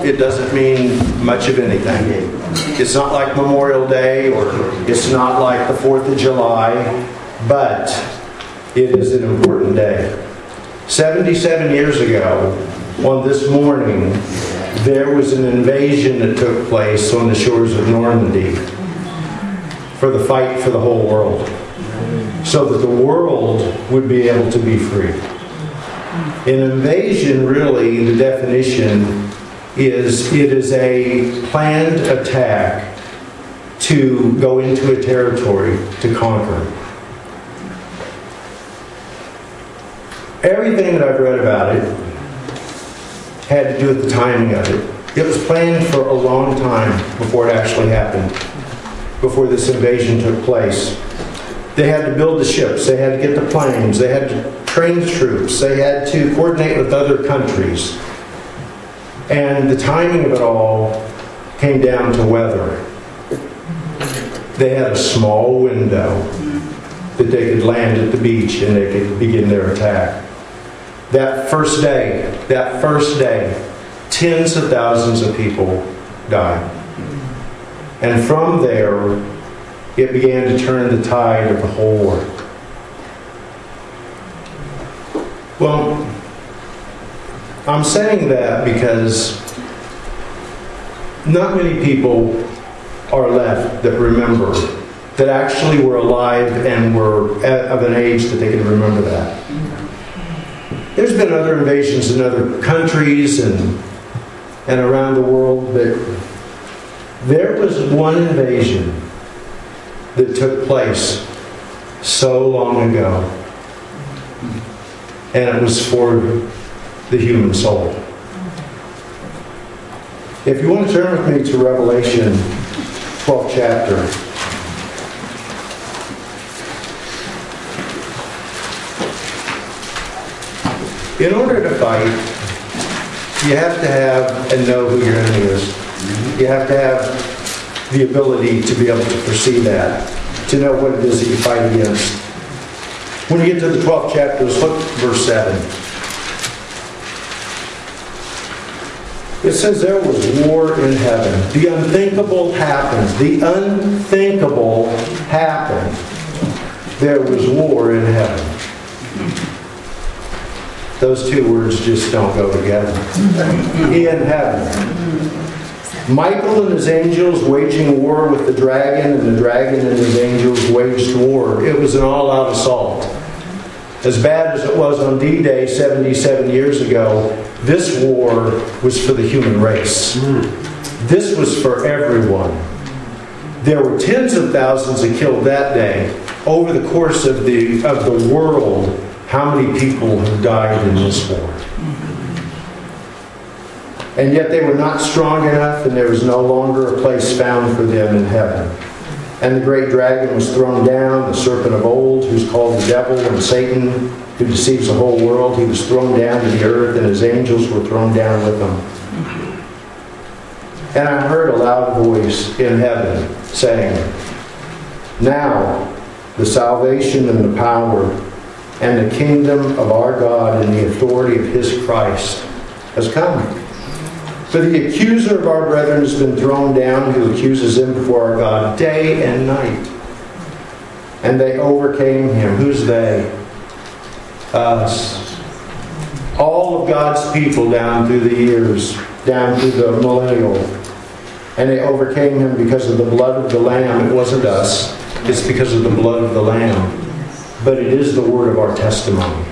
it doesn't mean much of anything. It's not like Memorial Day, or it's not like the 4th of July, but it is an important day. 77 years ago, on this morning, there was an invasion that took place on the shores of Normandy for the fight for the whole world, so that the world would be able to be free. An invasion, really, the definition is it is a planned attack to go into a territory to conquer. Everything that I've read about it had to do with the timing of it. It was planned for a long time before it actually happened, before this invasion took place. They had to build the ships, they had to get the planes, they had to train the troops, they had to coordinate with other countries. And the timing of it all came down to weather. They had a small window that they could land at the beach and they could begin their attack. That first day, tens of thousands of people died. And from there, it began to turn the tide of the whole war. Well, I'm saying that because not many people are left that remember, that actually were alive and were of an age that they can remember that. There's been other invasions in other countries and around the world, but there was one invasion that took place so long ago, and it was for the human soul. If you want to turn with me to Revelation 12th chapter. In order to fight, you have to have and know who your enemy is. You have to have the ability to be able to foresee that, to know what it is that you fight against. When you get to the 12th chapter, let's look at verse 7. It says there was war in heaven. The unthinkable happened. The unthinkable happened. There was war in heaven. Those two words just don't go together. In heaven. Michael and his angels waging war with the dragon, and the dragon and his angels waged war. It was an all-out assault. As bad as it was on D-Day 77 years ago, this war was for the human race. This was for everyone. There were tens of thousands that killed that day. Over the course of the world, how many people have died in this war? And yet they were not strong enough, and there was no longer a place found for them in heaven. And the great dragon was thrown down, the serpent of old, who's called the devil and Satan, who deceives the whole world. He was thrown down to the earth, and his angels were thrown down with him. And I heard a loud voice in heaven saying, "Now the salvation and the power and the kingdom of our God and the authority of His Christ has come. For the accuser of our brethren has been thrown down, who accuses them before our God day and night. And they overcame him." Who's they? Us. All of God's people down through the years, down through the millennial. And they overcame him because of the blood of the Lamb. It wasn't us. It's because of the blood of the Lamb. But it is the word of our testimony.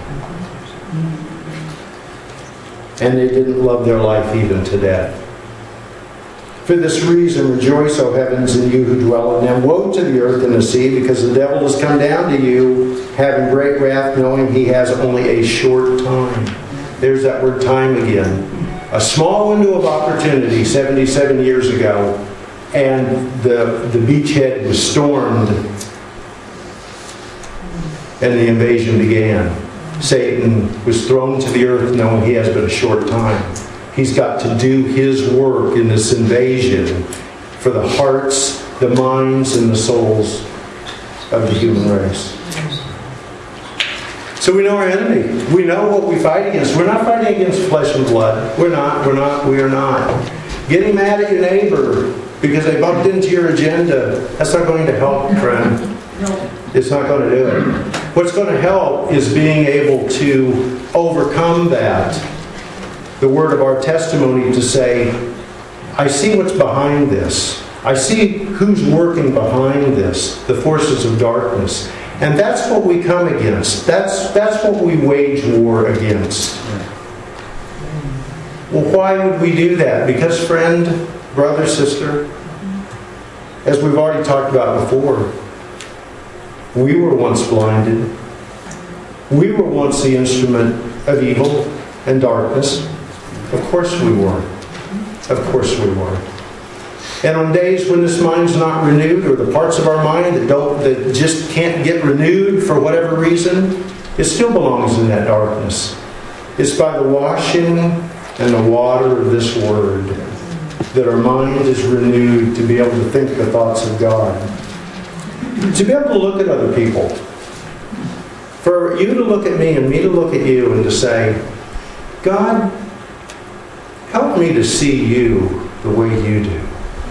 And they didn't love their life even to death. For this reason, rejoice, O heavens, and you who dwell in them. Woe to the earth and the sea, because the devil has come down to you, having great wrath, knowing he has only a short time. There's that word time again. A small window of opportunity 77 years ago, and the beachhead was stormed, and the invasion began. Satan was thrown to the earth knowing he has but a short time. He's got to do his work in this invasion for the hearts, the minds, and the souls of the human race. So we know our enemy. We know what we fight against. We're not fighting against flesh and blood. We are not. Getting mad at your neighbor because they bumped into your agenda, that's not going to help, friend. It's not going to do it. What's going to help is being able to overcome that. The word of our testimony to say, I see what's behind this. I see who's working behind this, the forces of darkness. And that's what we come against. That's what we wage war against. Well, why would we do that? Because, friend, brother, sister, as we've already talked about before, we were once blinded. We were once the instrument of evil and darkness. Of course we were. Of course we were. And on days when this mind's not renewed, or the parts of our mind that just can't get renewed for whatever reason, it still belongs in that darkness. It's by the washing and the water of this Word that our mind is renewed to be able to think the thoughts of God. To be able to look at other people. For you to look at me and me to look at you and to say, God, help me to see you the way you do.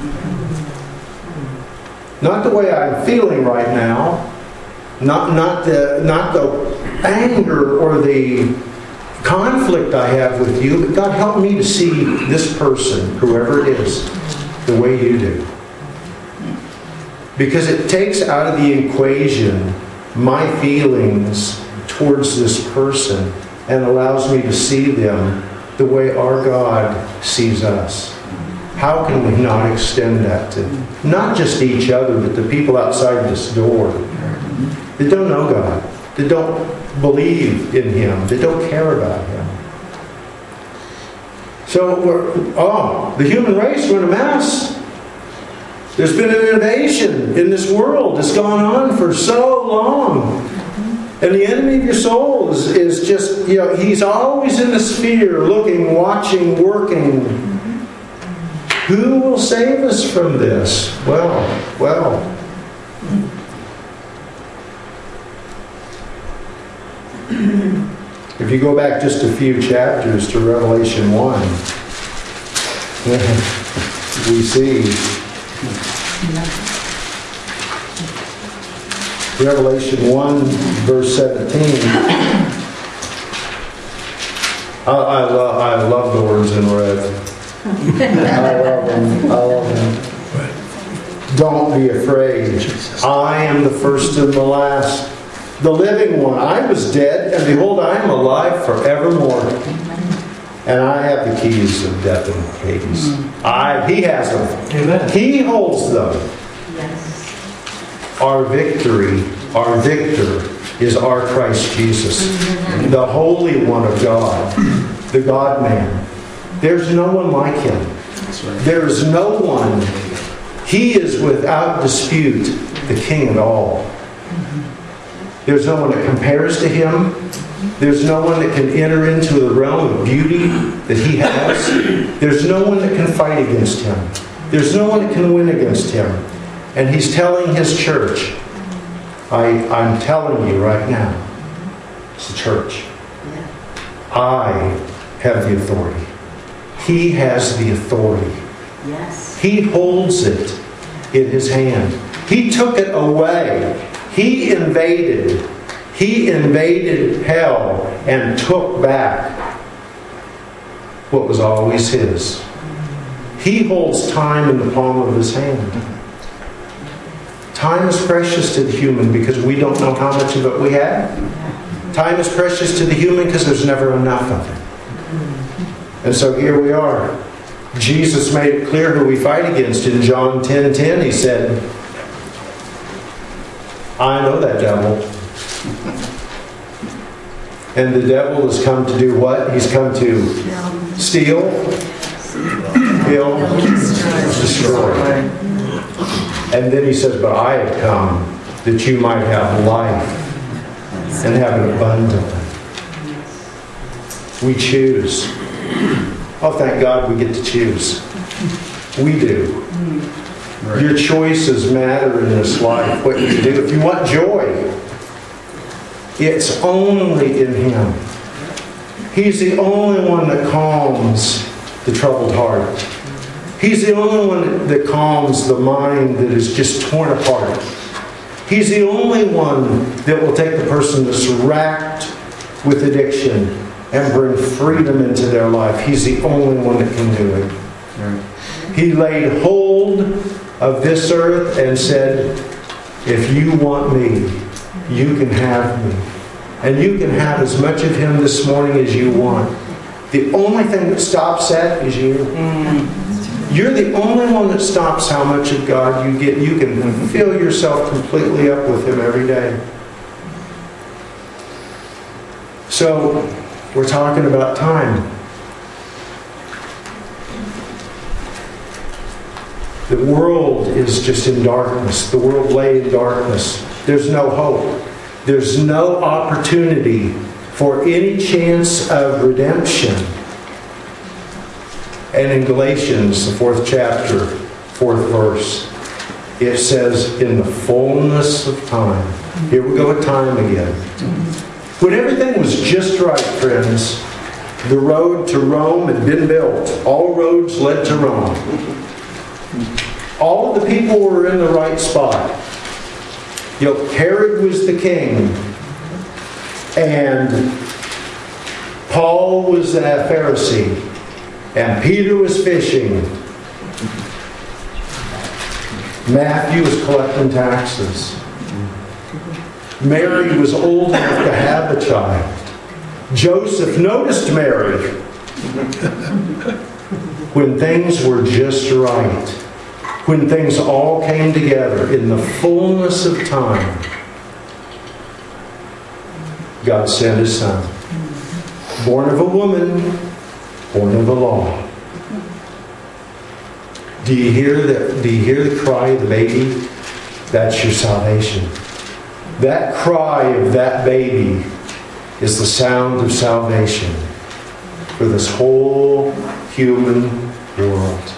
Not the way I'm feeling right now. Not the anger or the conflict I have with you, but God, help me to see this person, whoever it is, the way you do. Because it takes out of the equation my feelings towards this person and allows me to see them the way our God sees us. How can we not extend that to not just each other, but the people outside this door that don't know God, that don't believe in Him, that don't care about Him? So, the human race, we're in a mess. There's been an innovation in this world that's gone on for so long. And the enemy of your soul is just, he's always in the sphere, looking, watching, working. Who will save us from this? Well. If you go back just a few chapters to Revelation 1, we see Revelation 1, verse 17. I love the words in red. I love them. Don't be afraid. I am the first and the last, the living one. I was dead, and behold, I am alive forevermore. And I have the keys of death and Hades. He has them. Amen. He holds them. Yes. Our victory, our victor, is our Christ Jesus, the Holy One of God, the God-man. There's no one like Him. There is no one. He is without dispute the King of all. There's no one that compares to Him. There's no one that can enter into the realm of beauty that He has. There's no one that can fight against Him. There's no one that can win against Him. And He's telling His church, I'm telling you right now, it's the church, I have the authority. He has the authority. Yes. He holds it in His hand. He took it away. He invaded hell and took back what was always His. He holds time in the palm of His hand. Time is precious to the human because we don't know how much of it we have. Time is precious to the human because there's never enough of it. And so here we are. Jesus made it clear who we fight against. In John 10:10, He said, I know that devil. And the devil has come to do what? He's come to steal, kill, destroy. And then He says, but I have come that you might have life and have it abundantly. We choose. Oh, thank God we get to choose. We do. Your choices matter in this life, what you do. If you want joy, it's only in Him. He's the only one that calms the troubled heart. He's the only one that calms the mind that is just torn apart. He's the only one that will take the person that's racked with addiction and bring freedom into their life. He's the only one that can do it. Right. He laid hold of this earth and said, if you want me, you can have me. And you can have as much of Him this morning as you want. The only thing that stops that is you. You're the only one that stops how much of God you get. You can fill yourself completely up with Him every day. So, we're talking about time. The world is just in darkness. The world lay in darkness. There's no hope. There's no opportunity for any chance of redemption. And in Galatians, the 4th chapter, 4th verse, it says, in the fullness of time. Here we go with time again. When everything was just right, friends, the road to Rome had been built. All roads led to Rome. All of the people were in the right spot. Herod was the king. And Paul was a Pharisee. And Peter was fishing. Matthew was collecting taxes. Mary was old enough to have a child. Joseph noticed Mary when things were just right. When things all came together in the fullness of time. God sent His Son. Born of a woman, born of the law. Do you hear the cry of the baby? That's your salvation. That cry of that baby is the sound of salvation for this whole human world.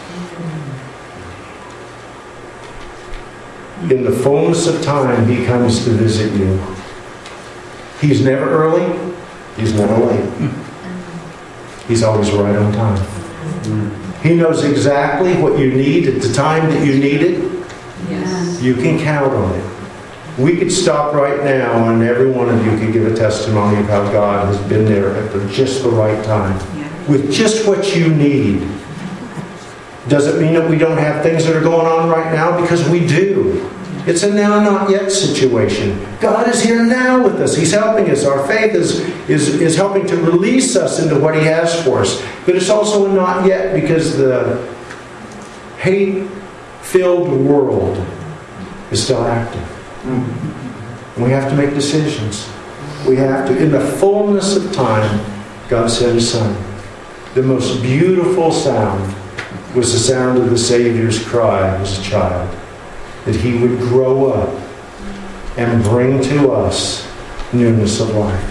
In the fullness of time, He comes to visit you. He's never early. He's never late. He's always right on time. He knows exactly what you need at the time that you need it. Yes. You can count on it. We could stop right now and every one of you could give a testimony of how God has been there at just the right time. With just what you need. Doesn't mean that we don't have things that are going on right now, because we do. It's a now, not yet situation. God is here now with us. He's helping us. Our faith is helping to release us into what He has for us. But it's also a not yet, because the hate-filled world is still active. And we have to make decisions. We have to. In the fullness of time, God sent His Son. The most beautiful sound was the sound of the Savior's cry as a child. That He would grow up and bring to us newness of life.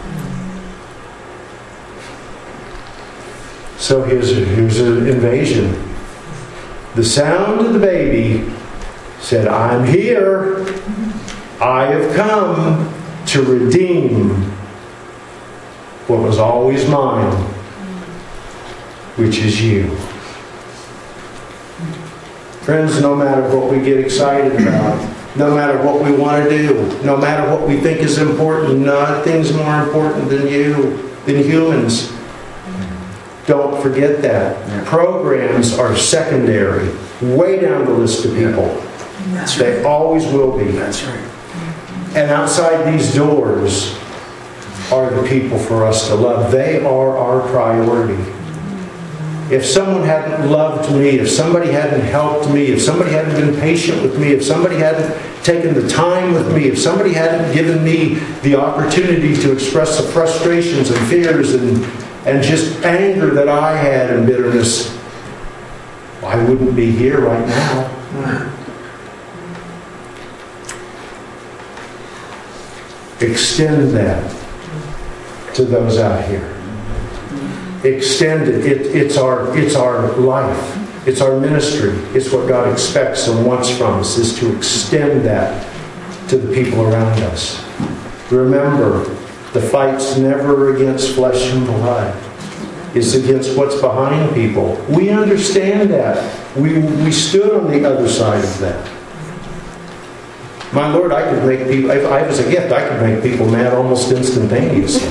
So here's an invasion. The sound of the baby said, I'm here. I have come to redeem what was always mine, which is you. Friends, no matter what we get excited about, no matter what we want to do, no matter what we think is important, nothing's more important than you, than humans. Don't forget that. Yeah. Programs are secondary, way down the list of people. That's they right. Always will be. That's right. And outside these doors are the people for us to love. They are our priority. If someone hadn't loved me, if somebody hadn't helped me, if somebody hadn't been patient with me, if somebody hadn't taken the time with me, if somebody hadn't given me the opportunity to express the frustrations and fears and just anger that I had and bitterness, I wouldn't be here right now. Extend that to those out here. Extend it. It's our life. It's our ministry. It's what God expects and wants from us, is to extend that to the people around us. Remember, the fight's never against flesh and blood. It's against what's behind people. We understand that. We stood on the other side of that. My Lord, I could make people, if I was a gift, I could make people mad almost instantaneously.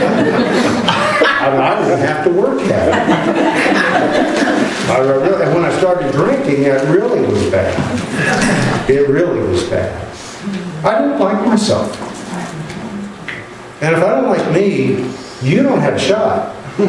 I wouldn't have to work at it. And when I started drinking, it really was bad. It really was bad. I didn't like myself. And if I don't like me, you don't have a shot. You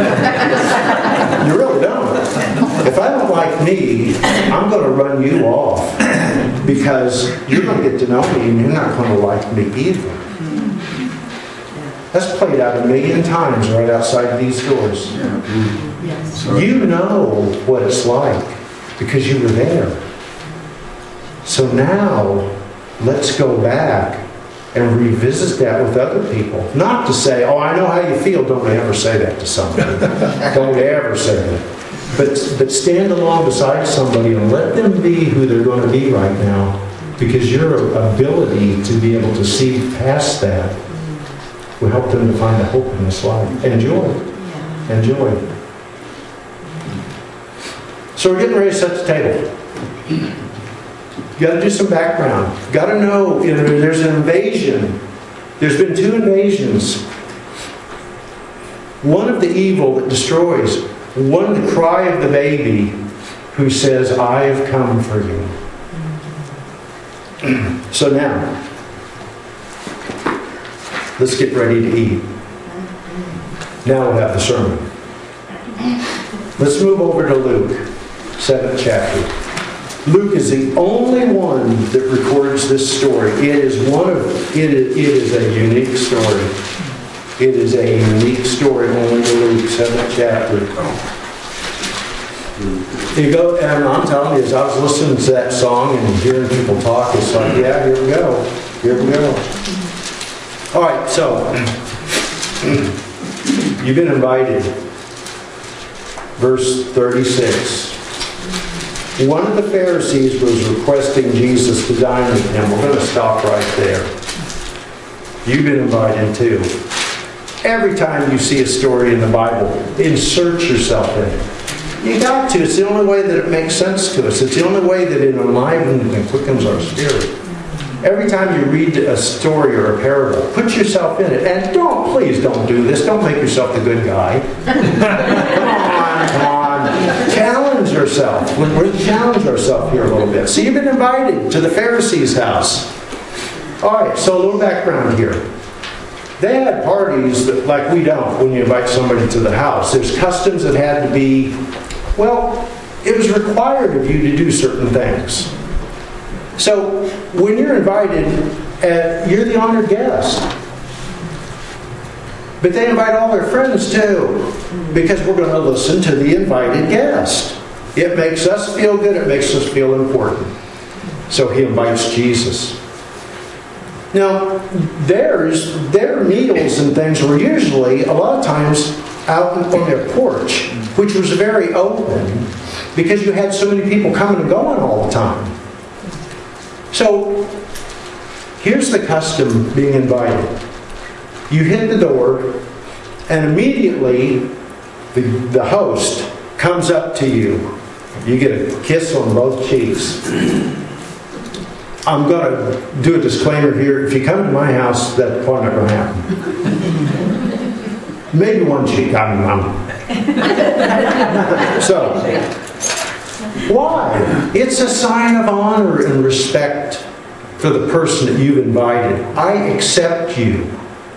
really don't. If I don't like me, I'm going to run you off because you're going to get to know me and you're not going to like me either. That's played out 1,000,000 times right outside these doors. You know what it's like because you were there. So now, let's go back and revisit that with other people. Not to say, oh, I know how you feel. Don't ever say that to somebody. Don't ever say that. But stand along beside somebody and let them be who they're going to be right now, because your ability to be able to see past that will help them to find a hope in this life. And joy. And joy. So we're getting ready to set the table. You got to do some background. You got to know, there's an invasion. There's been 2 invasions. One of the evil that destroys. One, the cry of the baby who says, I have come for you. So now, let's get ready to eat. Now we'll have the sermon. Let's move over to Luke, 7th chapter. Luke is the only one that records this story. It is a unique story. It is a unique story, only to Luke, 7th chapter. You go, and I'm telling you, as I was listening to that song and hearing people talk, it's like, yeah, here we go. Here we go. All right, so you've been invited. Verse 36. One of the Pharisees was requesting Jesus to dine with him. We're going to stop right there. You've been invited too. Every time you see a story in the Bible, insert yourself in it. You got to. It's the only way that it makes sense to us. It's the only way that it enlivens and quickens our spirit. Every time you read a story or a parable, put yourself in it. And please don't do this. Don't make yourself the good guy. Come on. Challenge yourself. We're challenge ourselves here a little bit. So you've been invited to the Pharisees' house. All right, so a little background here. They had parties that, like we don't when you invite somebody to the house. There's customs that had to be, it was required of you to do certain things. So when you're invited, you're the honored guest. But they invite all their friends too, because we're going to listen to the invited guest. It makes us feel good. It makes us feel important. So he invites Jesus. Now, their meals and things were usually, a lot of times, out on their porch, which was very open, because you had so many people coming and going all the time. So, here's the custom being invited. You hit the door, and immediately the host comes up to you. You get a kiss on both cheeks. I'm going to do a disclaimer here. If you come to my house, that's probably not going to happen. Maybe one cheek. So, why? It's a sign of honor and respect for the person that you've invited. I accept you.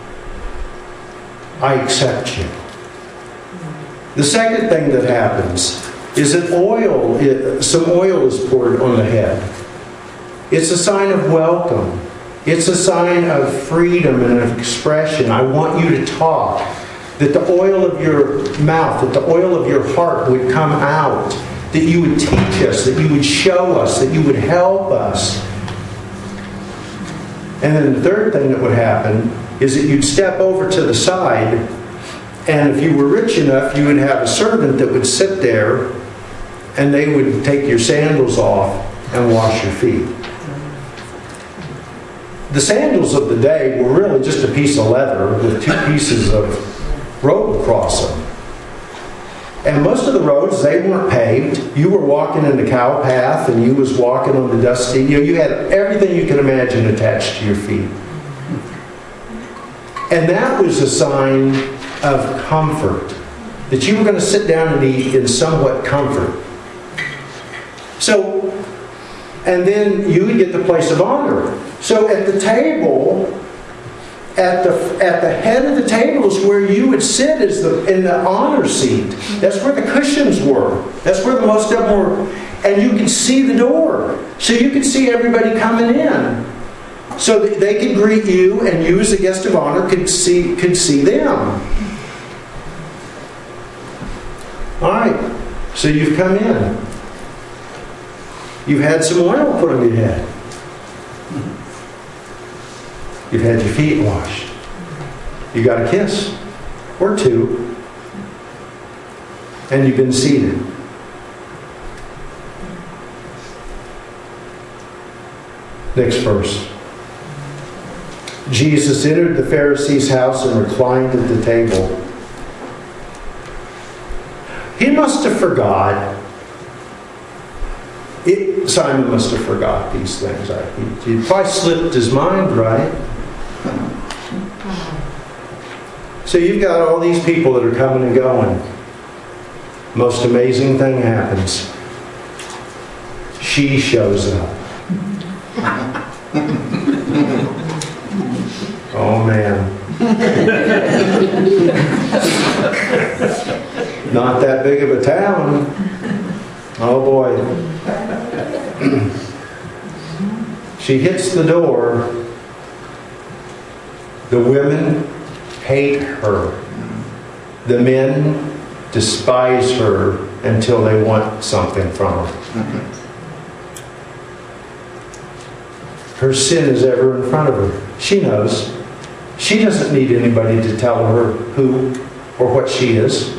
I accept you. The second thing that happens is that some oil is poured on the head. It's a sign of welcome. It's a sign of freedom and of expression. I want you to talk. That the oil of your mouth, that the oil of your heart would come out. That you would teach us, that you would show us, that you would help us. And then the third thing that would happen is that you'd step over to the side, and if you were rich enough, you would have a servant that would sit there, and they would take your sandals off and wash your feet. The sandals of the day were really just a piece of leather with 2 pieces of rope across them. And most of the roads, they weren't paved. You were walking in the cow path, and you was walking on the dusty. You had everything you could imagine attached to your feet. And that was a sign of comfort, that you were going to sit down and eat in somewhat comfort. So, and then you would get the place of honor. So at the table, at the head of the table is where you would sit in the honor seat. That's where the cushions were. That's where the most of them were. And you could see the door. So you could see everybody coming in. So that they could greet you, and you as the guest of honor could see them. Alright, so you've come in. You've had some oil put on your head. You've had your feet washed. You got a kiss or two. And you've been seated. Next verse. Jesus entered the Pharisee's house and reclined at the table. He must have forgot. Simon must have forgot these things. He probably slipped his mind, right? So you've got all these people that are coming and going. Most amazing thing happens. She shows up. Oh man. Not that big of a town. Oh boy. She hits the door. The women hate her. The men despise her until they want something from her. Her sin is ever in front of her. She knows. She doesn't need anybody to tell her who or what she is.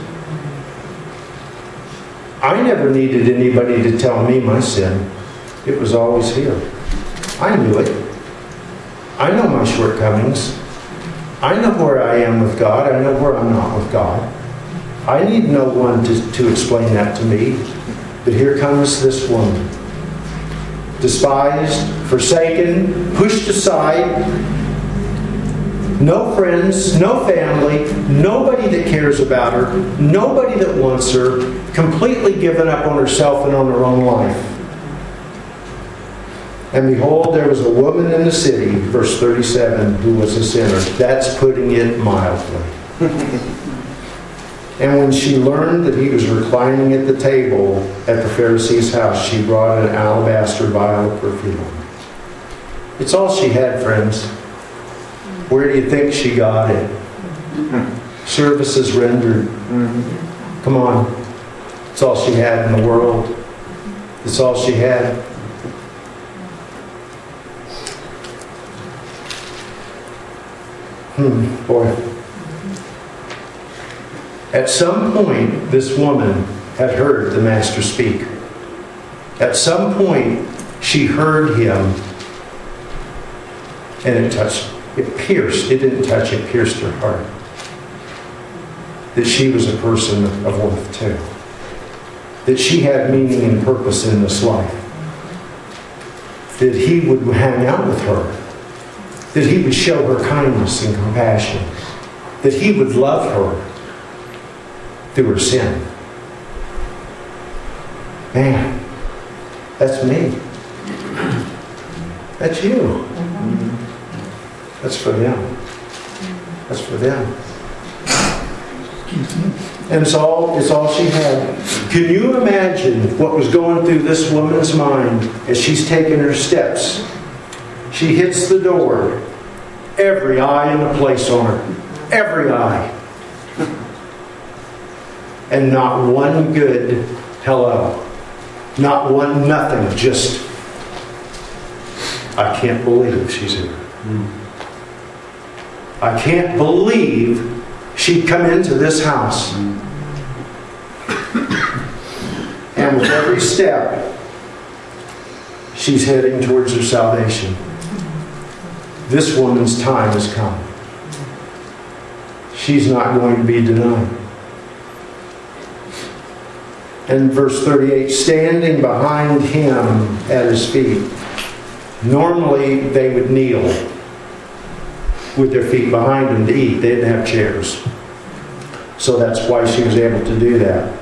I never needed anybody to tell me my sin. It was always here. I knew it. I know my shortcomings. I know where I am with God. I know where I'm not with God. I need no one to explain that to me. But here comes this woman. Despised, forsaken, pushed aside. No friends, no family, nobody that cares about her, nobody that wants her, completely given up on herself and on her own life. And behold, there was a woman in the city, verse 37, who was a sinner. That's putting it mildly. And when she learned that he was reclining at the table at the Pharisee's house, she brought an alabaster vial of perfume. It's all she had, friends. Where do you think she got it? Services rendered. Come on. It's all she had in the world. It's all she had. Boy. At some point, this woman had heard the Master speak. At some point, she heard him, and it pierced. It didn't touch, it pierced her heart. That she was a person of worth too. That she had meaning and purpose in this life. That he would hang out with her. That he would show her kindness and compassion. That he would love her through her sin. Man, that's me. That's you. That's for them. That's for them. And it's all she had. Can you imagine what was going through this woman's mind as she's taking her steps? She hits the door. Every eye in the place on her. Every eye. And not one good hello. Not one nothing. Just, I can't believe she's here. I can't believe she'd come into this house. And with every step, she's heading towards her salvation. This woman's time has come. She's not going to be denied. And verse 38, standing behind him at his feet. Normally, they would kneel with their feet behind them to eat. They didn't have chairs. So that's why she was able to do that.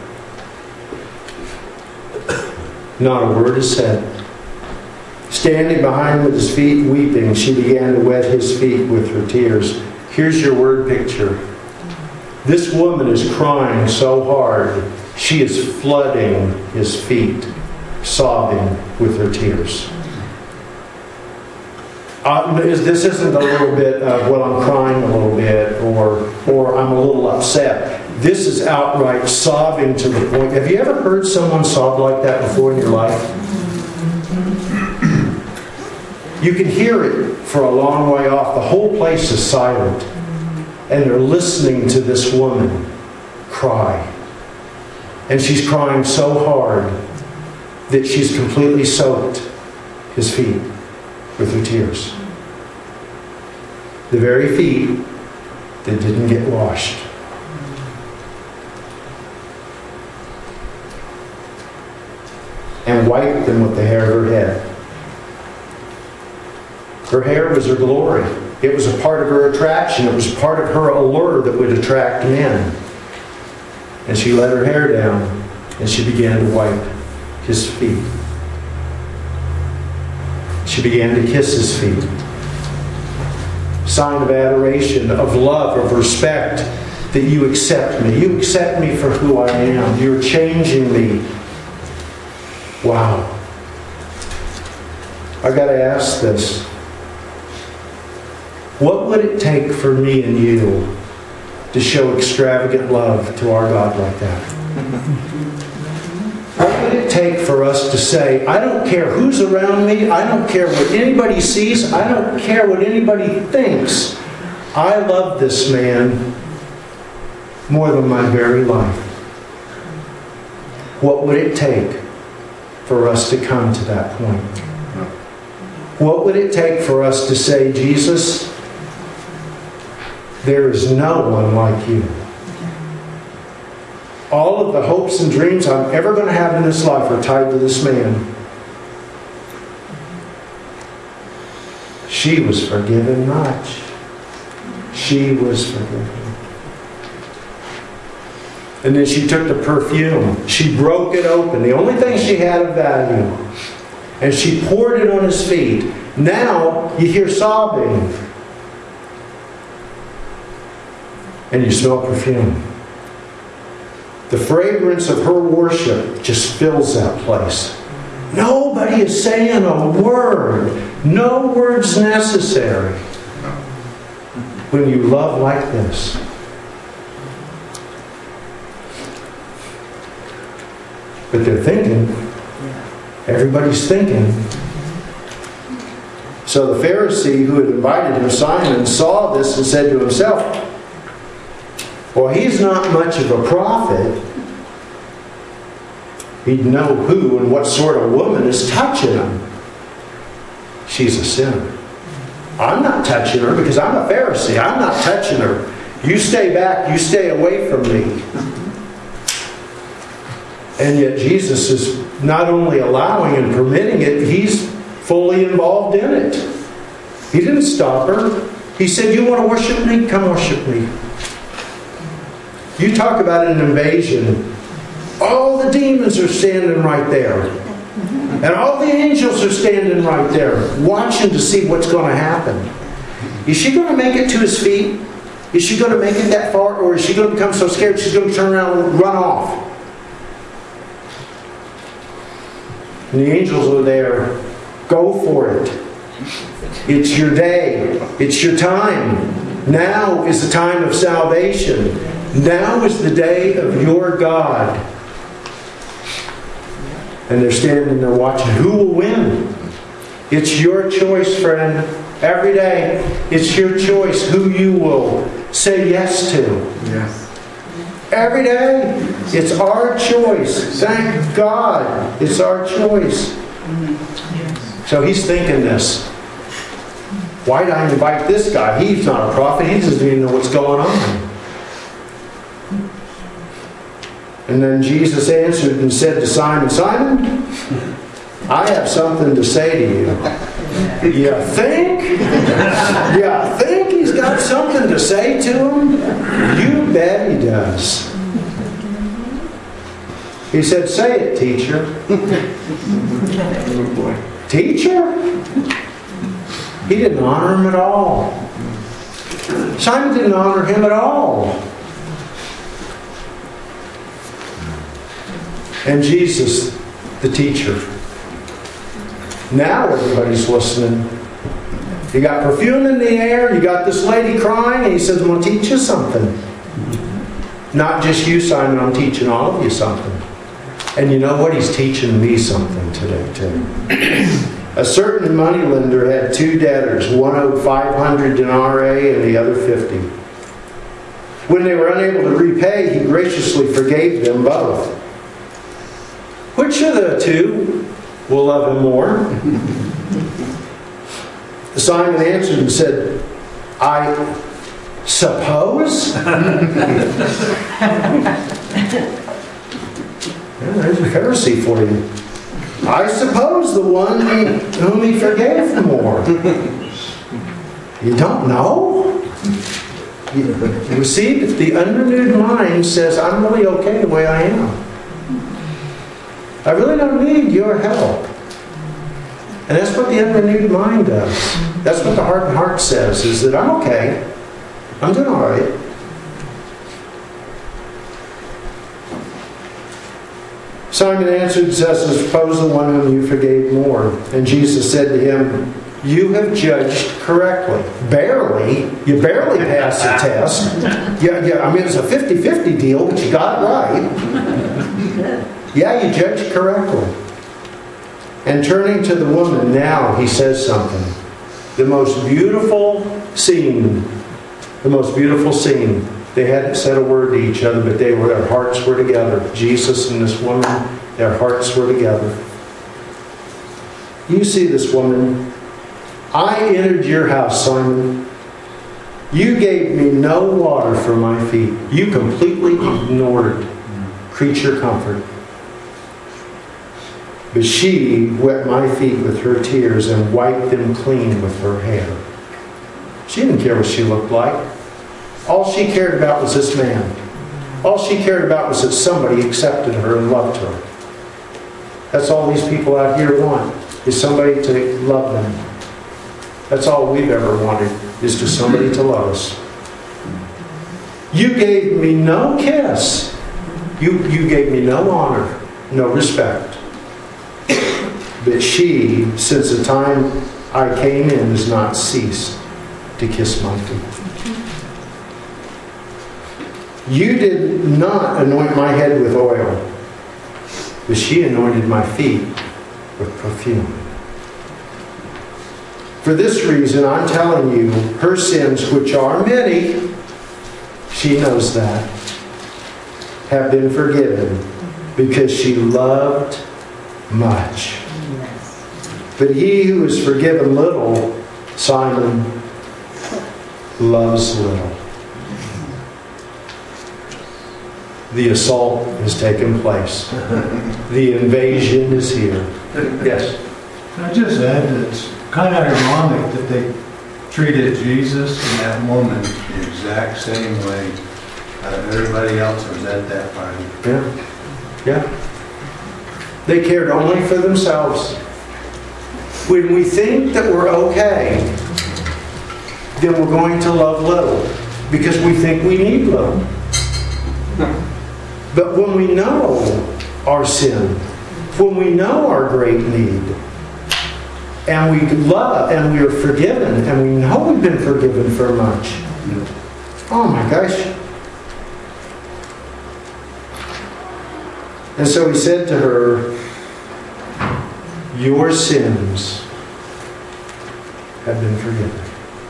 Not a word is said. Standing behind him at his feet, weeping, she began to wet his feet with her tears. Here's your word picture. This woman is crying so hard, she is flooding his feet, sobbing with her tears. This isn't a little bit of, well, I'm crying a little bit, or I'm a little upset. This is outright sobbing to the point. Have you ever heard someone sob like that before in your life? You can hear it for a long way off. The whole place is silent. And they're listening to this woman cry. And she's crying so hard that she's completely soaked his feet with her tears. The very feet that didn't get washed. And wiped them with the hair of her head. Her hair was her glory. It was a part of her attraction. It was part of her allure that would attract men. And she let her hair down and she began to wipe his feet. She began to kiss his feet. Sign of adoration, of love, of respect, that you accept me. You accept me for who I am. You're changing me. Wow. I've got to ask this. What would it take for me and you to show extravagant love to our God like that? What would it take for us to say, I don't care who's around me, I don't care what anybody sees, I don't care what anybody thinks. I love this man more than my very life. What would it take for us to come to that point? What would it take for us to say, Jesus, there is no one like you. All of the hopes and dreams I'm ever going to have in this life are tied to this man. She was forgiven much. She was forgiven. And then she took the perfume. She broke it open. The only thing she had of value. And she poured it on his feet. Now you hear sobbing. And you smell perfume. The fragrance of her worship just fills that place. Nobody is saying a word. No words necessary. When you love like this. But they're thinking. Everybody's thinking. So the Pharisee who had invited him, Simon, saw this and said to himself, well, he's not much of a prophet. He'd know who and what sort of woman is touching him. She's a sinner. I'm not touching her because I'm a Pharisee. I'm not touching her. You stay back. You stay away from me. And yet Jesus is not only allowing and permitting it, He's fully involved in it. He didn't stop her. He said, you want to worship me? Come worship me. You talk about an invasion. All the demons are standing right there. And all the angels are standing right there, watching to see what's going to happen. Is she going to make it to His feet? Is she going to make it that far? Or is she going to become so scared she's going to turn around and run off? And the angels are there. Go for it. It's your day. It's your time. Now is the time of salvation. Now is the day of your God. And they're standing there watching. Who will win? It's your choice, friend. Every day, it's your choice who you will say yes to. Yes. Every day, it's our choice. Thank God, it's our choice. So he's thinking this. Why did I invite this guy? He's not a prophet. He doesn't even know what's going on. And then Jesus answered and said to Simon, Simon, I have something to say to you. You think? You think he's got something to say to him? You bet he does. He said, say it, teacher. Teacher? He didn't honor him at all. Simon didn't honor him at all. And Jesus, the teacher. Now everybody's listening. You got perfume in the air, you got this lady crying, and he says, I'm going to teach you something. Not just you, Simon, I'm teaching all of you something. And you know what? He's teaching me something today, too. A certain moneylender had two debtors. One owed 500 denarii and the other 50. When they were unable to repay, he graciously forgave them both. Which of the two will love him more? Simon answered and said, I suppose? There's a heresy for you. I suppose the one whom he forgave more. You don't know? You see, if the unrenewed mind says, I'm really okay the way I am. I really don't need your help. And that's what the unrenewed mind does. That's what the hardened heart says, is that I'm okay. I'm doing all right. Simon answered and says, suppose the one whom you forgave more. And Jesus said to him, you have judged correctly. Barely. You barely passed the test. Yeah, I mean, it's a 50-50 deal, but you got it right. Yeah, you judged correctly. And turning to the woman, now he says something. The most beautiful scene. The most beautiful scene. They hadn't said a word to each other, but their hearts were together. Jesus and this woman, their hearts were together. You see this woman. I entered your house, Simon. You gave me no water for my feet. You completely ignored creature comfort. But she wet my feet with her tears and wiped them clean with her hair. She didn't care what she looked like. All she cared about was this man. All she cared about was that somebody accepted her and loved her. That's all these people out here want, is somebody to love them. That's all we've ever wanted, is just somebody to love us. You gave me no kiss. You gave me no honor, no respect. But she, since the time I came in, has not ceased to kiss my feet. You did not anoint my head with oil, but she anointed my feet with perfume. For this reason, I'm telling you, her sins, which are many, she knows that, have been forgiven, because she loved much. But he who is forgiven little, Simon, loves little. The assault has taken place. The invasion is here. Yes? Can I just add that it's kind of ironic that they treated Jesus and that woman the exact same way out of everybody else who was at that party. Yeah. They cared only for themselves. When we think that we're okay, then we're going to love little because we think we need little. But when we know our sin, when we know our great need, and we love and we are forgiven, and we know we've been forgiven for much, oh my gosh. And so he said to her, your sins have been forgiven.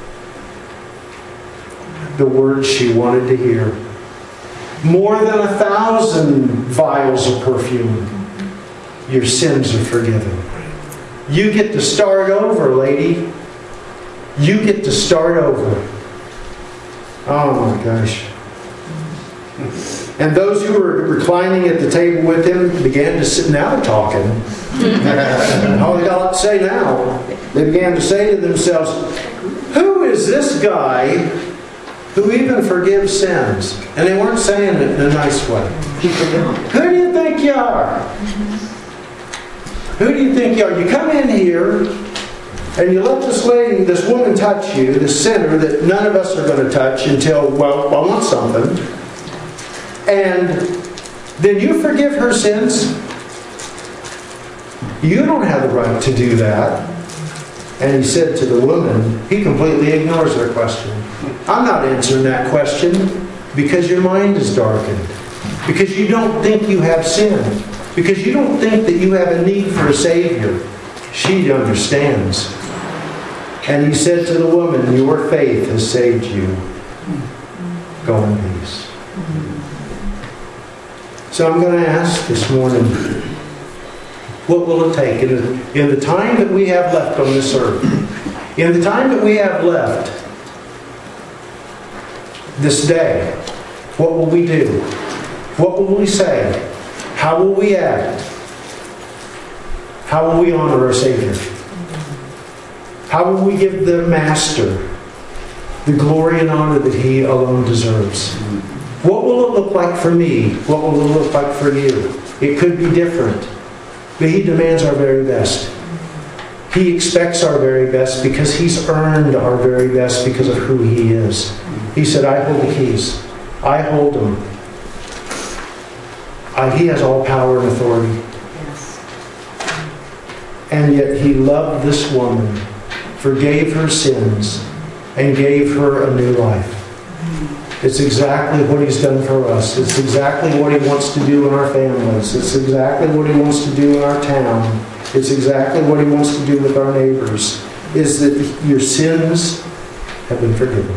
The words she wanted to hear. More than 1,000 vials of perfume. Your sins are forgiven. You get to start over, lady. You get to start over. Oh my gosh. And those who were reclining at the table with him began to sit. Now they're talking. All they got a lot to say now. They began to say to themselves, who is this guy who even forgives sins? And they weren't saying it in a nice way. Who do you think you are? Who do you think you are? You come in here and you let this lady, this woman touch you, this sinner that none of us are going to touch until, well, I want something. And then you forgive her sins. You don't have the right to do that. And he said to the woman, he completely ignores her question. I'm not answering that question because your mind is darkened. Because you don't think you have sin. Because you don't think that you have a need for a Savior. She understands. And he said to the woman, your faith has saved you. Go in peace. So I'm going to ask this morning, what will it take in the time that we have left on this earth? In the time that we have left this day, what will we do? What will we say? How will we act? How will we honor our Savior? How will we give the Master the glory and honor that He alone deserves? What will it look like for me? What will it look like for you? It could be different. But He demands our very best. He expects our very best because He's earned our very best because of who He is. He said, I hold the keys. I hold them. He has all power and authority. Yes. And yet He loved this woman, forgave her sins, and gave her a new life. It's exactly what He's done for us. It's exactly what He wants to do in our families. It's exactly what He wants to do in our town. It's exactly what He wants to do with our neighbors. Is that your sins have been forgiven.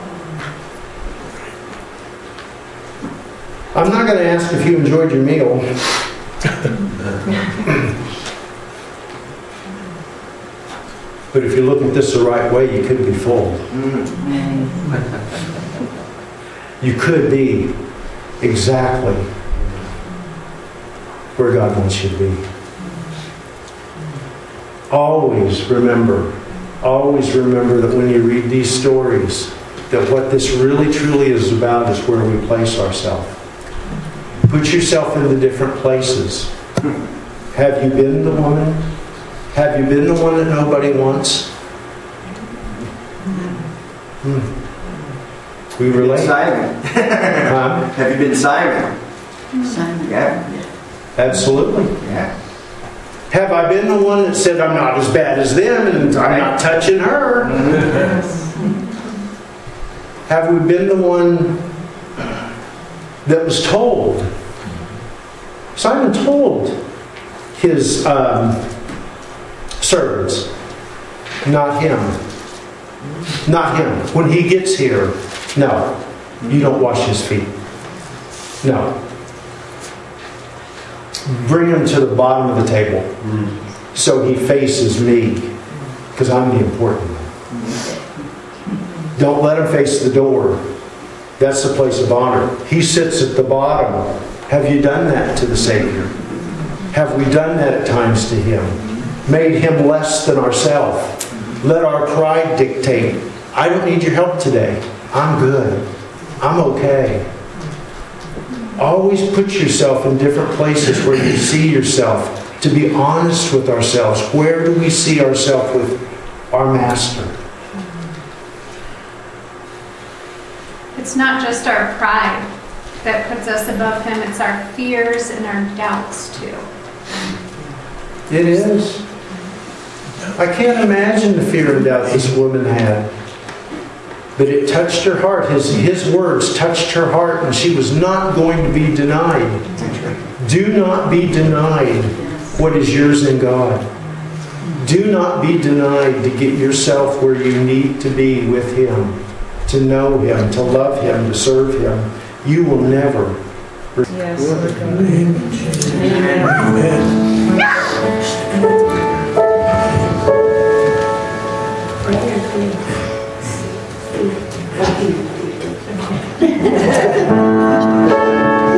I'm not going to ask if you enjoyed your meal. But if you look at this the right way, you could be full. You could be exactly where God wants you to be. Always remember that when you read these stories, that what this really truly is about is where we place ourselves. Put yourself in the different places. Have you been the woman? Have you been the one that nobody wants? We relate. Simon. Have you been Simon? Simon. Yeah. Absolutely. Yeah. Have I been the one that said, I'm not as bad as them and I'm not touching her? Have we been the one that was told? Simon told his servants, not him. Not him. When he gets here, no, you don't wash his feet. No. Bring him to the bottom of the table so he faces me, because I'm the important one. Don't let him face the door. That's the place of honor. He sits at the bottom. Have you done that to the Savior? Have we done that at times to Him? Made Him less than ourselves? Let our pride dictate. I don't need your help today. I'm good. I'm okay. Always put yourself in different places where you see yourself. To be honest with ourselves. Where do we see ourselves with our Master? It's not just our pride that puts us above Him. It's our fears and our doubts too. It is. I can't imagine the fear and doubt this woman had. But it touched her heart. His words touched her heart, and she was not going to be denied. Do not be denied what is yours in God. Do not be denied to get yourself where you need to be with Him, to know Him, to love Him, to serve Him. You will never. Yes. Amen.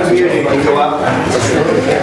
community, go up.